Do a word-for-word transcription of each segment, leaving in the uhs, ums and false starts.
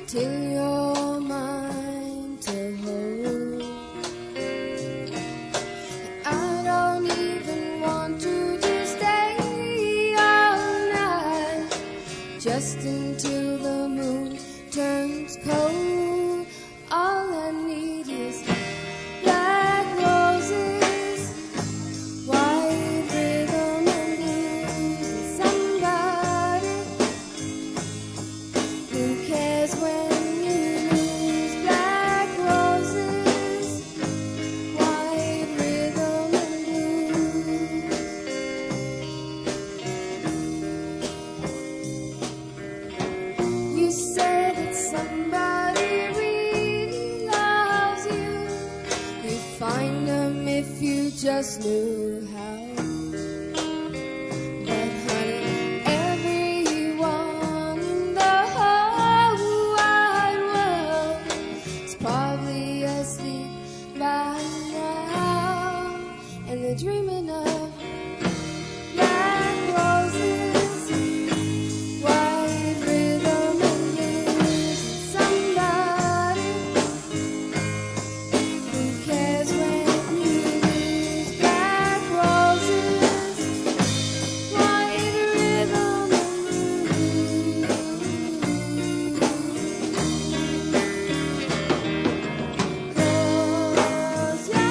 till you're mine to hold. I don't even want you to stay all night, just until the moon turns cold. All I need is black roses, white rhythm and blues, somebody who cares when you lose. Black roses, white rhythm and blues. You said that somebody really loves you. You'd find them if you just knew how. But honey, everyone in the whole wide world is probably asleep by now, and they're dreaming of black roses, white rhythm and blues. Somebody who cares when you lose. Black roses, white rhythm and blues. Close your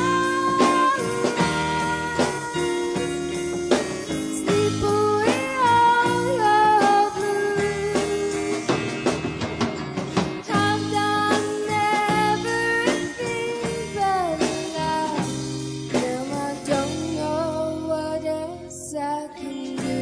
eyes, sleep away all your blues. I've done everything but lie. Now I don't know what else I can do.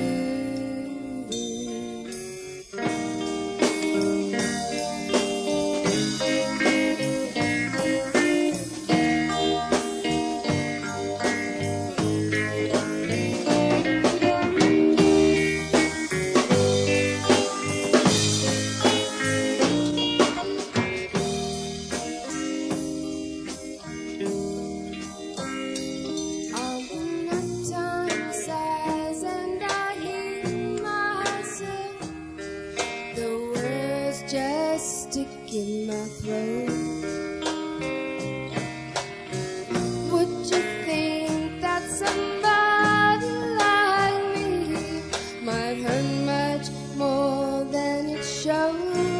All the nighttime sighs, and I hear myself. The words just stick in my throat. Would you think that somebody like me might hurt much more than it shows?